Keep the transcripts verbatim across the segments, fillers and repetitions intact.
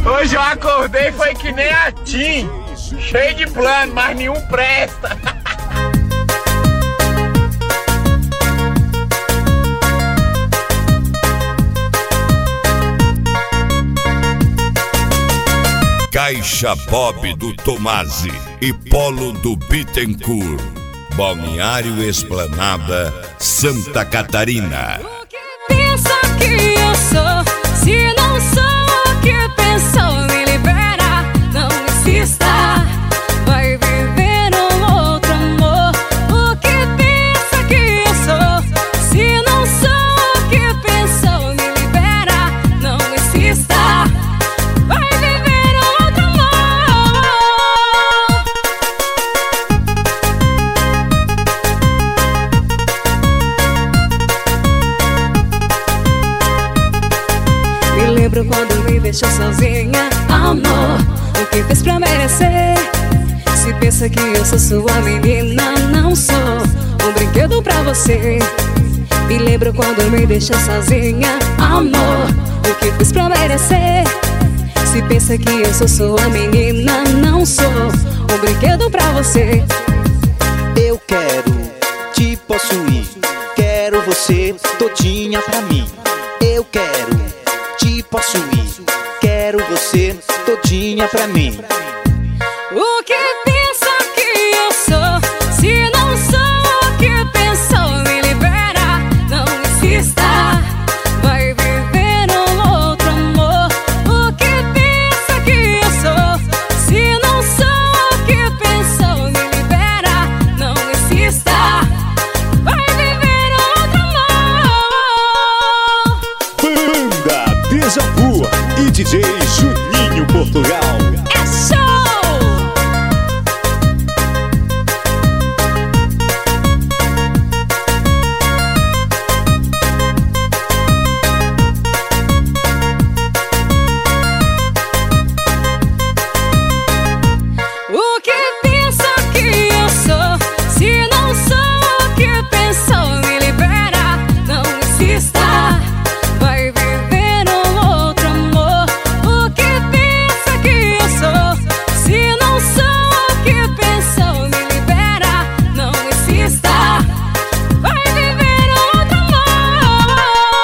Hoje eu acordei, foi que nem a Tim, cheio de plano, mas nenhum presta. Caixa Bob do Tomasi e Polo do Bittencourt. Balneário Esplanada, Santa Catarina. O que pensa que eu sou? Se não sou o que pensou, me libera, não insista. Vai viver um outro amor. O que pensa que eu sou? Se não sou o que pensou, me libera, não insista. Vai viver um outro amor. Me lembro quando me deixou sozinha, amor. O que fez pra merecer? Se pensa que eu sou sua menina, não sou um brinquedo pra você. Me lembro quando me deixou sozinha, amor. O que fez pra merecer? Se pensa que eu sou sua menina, não sou um brinquedo pra você. Eu quero te possuir, quero você todinha pra mim. Eu quero te possuir, quero você todinha pra mim. O que pensa que eu sou? Se não sou o que pensou, me libera, não insista. Vai viver um outro amor. O que pensa que eu sou? Se não sou o que pensou, me libera, não insista. Vai viver outro amor. Banda Deja Vu e D J Juninho Portugal. É show! O que pensa que eu sou? Se não sou o que pensou, me libera, não insista. Vai viver um outro amor. O que pensa que eu sou? Se não sou o que pensou, me libera, não insista. Vai viver outro amor.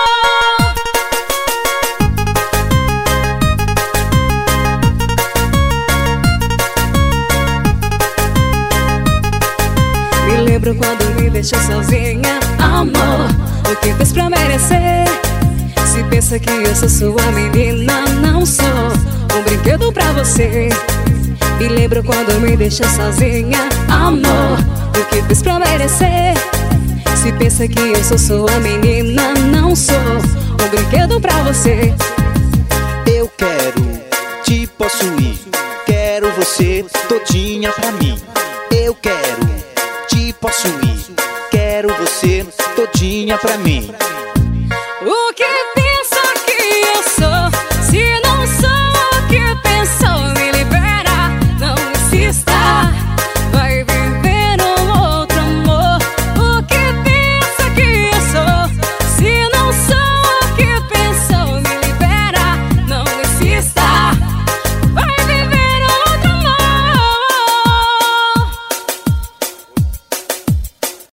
Me lembro quando me deixou sozinha, amor. O que fez pra merecer? Se pensa que eu sou sua menina, não sou um brinquedo pra você. Me lembro quando me deixou sozinha, amor. O que fez pra merecer? Se pensa que eu sou sua menina, não sou um brinquedo pra você. Eu quero te possuir, quero você todinha pra mim. Eu quero te possuir, quero você todinha pra mim. O que